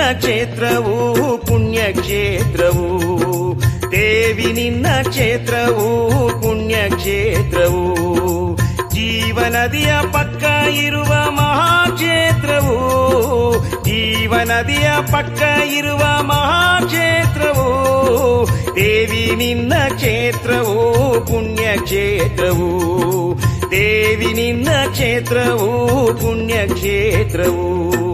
ಕ್ಷೇತ್ರವು ಪುಣ್ಯ ಕ್ಷೇತ್ರವು, ದೇವಿ ನಿನ್ನ ಕ್ಷೇತ್ರವು ಪುಣ್ಯ ಕ್ಷೇತ್ರವು, ಜೀವನದಿಯ ಪಕ್ಕ ಇರುವ ಮಹಾಕ್ಷೇತ್ರವು, ಜೀವನದಿಯ ಪಕ್ಕ ಇರುವ ಮಹಾಕ್ಷೇತ್ರವು, ದೇವಿ ನಿನ್ನ ಕ್ಷೇತ್ರವು ಪುಣ್ಯ ಕ್ಷೇತ್ರವು, ದೇವಿ ನಿನ್ನ ಕ್ಷೇತ್ರವು ಪುಣ್ಯ ಕ್ಷೇತ್ರವು.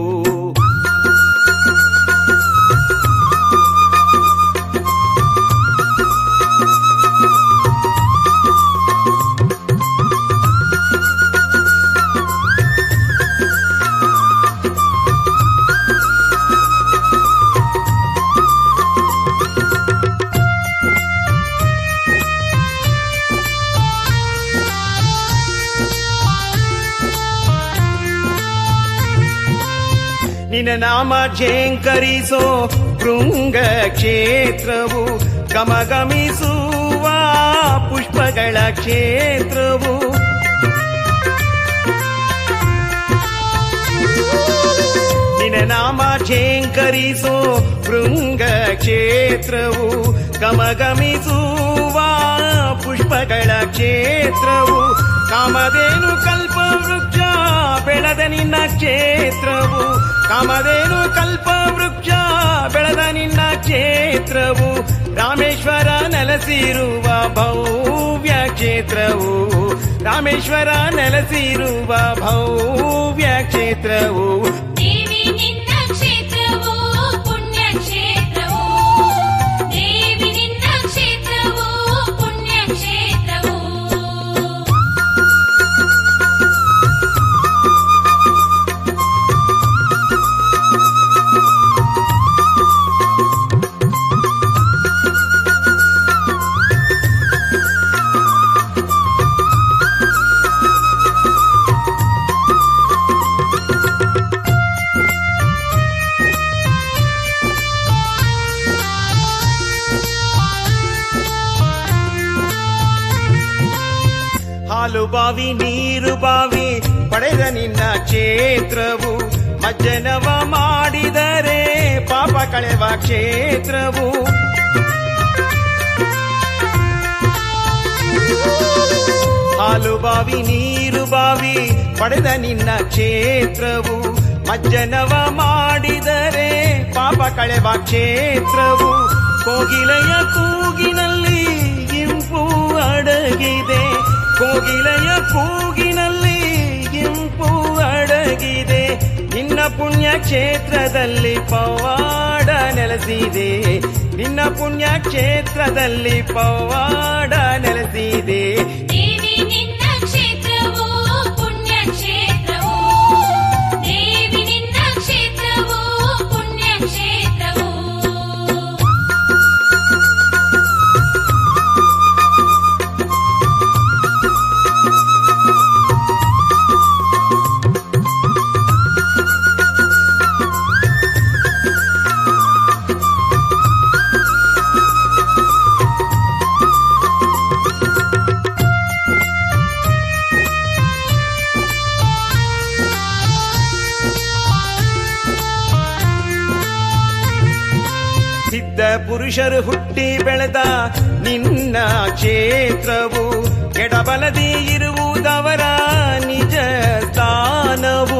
ನಿನ್ನ ನಾಮ ಝೇಂಕರಿಸೋ ಭೃಂಗ ಕ್ಷೇತ್ರವು, ಗಮಗಮಿಸುವ ಪುಷ್ಪಗಳ ಕ್ಷೇತ್ರವು, ನಿನ್ನ ನಾಮ ಝೇಂಕರಿಸೋ ಭೃಂಗ ಕ್ಷೇತ್ರವು, ಗಮಗಮಿಸುವ ಪುಷ್ಪಗಳ ಕ್ಷೇತ್ರವು, ಕಾಮಧೇನು ಕಲ್ಪ ವೃಕ್ಷ ಬೆಳೆದ ನಿನ್ನ ಕ್ಷೇತ್ರವು, ಕಾಮಧೇನು ಕಲ್ಪ ವೃಕ್ಷ ಬೆಳೆದ ನಿನ್ನ ಕ್ಷೇತ್ರವು, ರಾಮೇಶ್ವರ ನೆಲೆಸಿರುವ ಭವ್ಯ ಕ್ಷೇತ್ರವು, ರಾಮೇಶ್ವರ ನೆಲೆಸಿರುವ ಭವ್ಯ ಕ್ಷೇತ್ರವು, ದೇವಿ ನಿನ್ನ ಕ್ಷೇತ್ರವು ಪುಣ್ಯ ಕ್ಷೇತ್ರವು, ದೇವಿ ನಿನ್ನ ಕ್ಷೇತ್ರವು ಪುಣ್ಯ ಕ್ಷೇತ್ರವು. ಹಾಲು ಬಾವಿ ನೀರು ಬಾವಿ ಪಡೆದ ನಿನ್ನ ಕ್ಷೇತ್ರವು, ಮಜ್ಜನವ ಮಾಡಿದರೆ ಪಾಪ ಕಳೆವ ಕ್ಷೇತ್ರವು, ಹಾಲು ಬಾವಿ ನೀರು ಬಾವಿ ಪಡೆದ ನಿನ್ನ ಕ್ಷೇತ್ರವು, ಮಜ್ಜನವ ಮಾಡಿದರೆ ಪಾಪ ಕಳೆವ ಕ್ಷೇತ್ರವು, ಕೋಗಿಲೆಯ ಕೂಗಿನಲ್ಲಿ ಇಂಪು ಅಡಗಿದೆ, ಕೋಗಿಲೆಯ ಕೂಗಿನಲ್ಲಿ ಇಂಪು ಅಡಗಿದೆ, ನಿನ್ನ ಪುಣ್ಯ ಕ್ಷೇತ್ರದಲ್ಲಿ ಪವಾಡ ನೆಲೆಸಿದೆ, ನಿನ್ನ ಪುಣ್ಯ ಕ್ಷೇತ್ರದಲ್ಲಿ ಪವಾಡ ನೆಲೆಸಿದೆ, ದೇವಿ ನಿನ್ನ ಕ್ಷೇತ್ರವು ಪುಣ್ಯ ಕ್ಷೇತ್ರವು, ದೇವಿ ನಿನ್ನ ಕ್ಷೇತ್ರವು ಪುಣ್ಯ ಕ್ಷೇತ್ರವು. ಸಿದ್ಧ ಪುರುಷರು ಹುಟ್ಟಿ ಬೆಳೆದ ನಿನ್ನ ಕ್ಷೇತ್ರವು, ಎಡಬಲದಿ ಇರುವುದವರ ನಿಜ ಸ್ಥಾನವು,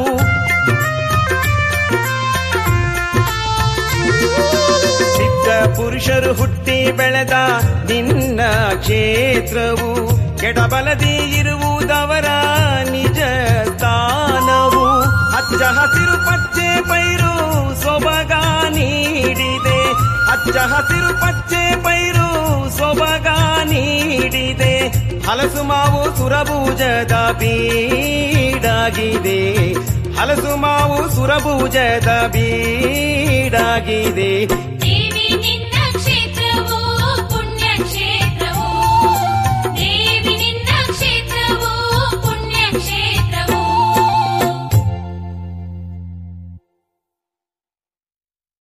ಸಿದ್ಧ ಪುರುಷರು ಹುಟ್ಟಿ ಬೆಳೆದ ನಿನ್ನ ಕ್ಷೇತ್ರವು, ಎಡಬಲದಿ ಇರುವುದವರ ನಿಜ ಸ್ಥಾನವು, ಹಚ್ಚ ಹಸಿರು ಪಚ್ಚೆ ಪೈರು ಸೊಬಗ ನೀಡಿದೆ, ಹಚ್ಚ ಹಸಿರು ಪಚ್ಚೆ ಪೈರು ಸೊಬಗ ನೀಡಿದೆ, ಹಲಸು ಮಾವು ಸುರಭುಜದ ಬೀಡಾಗಿದೆ, ಹಲಸು ಮಾವು ಸುರಭುಜದ ಬೀಡಾಗಿದೆ, ದೇವಿ ನಿನ್ನ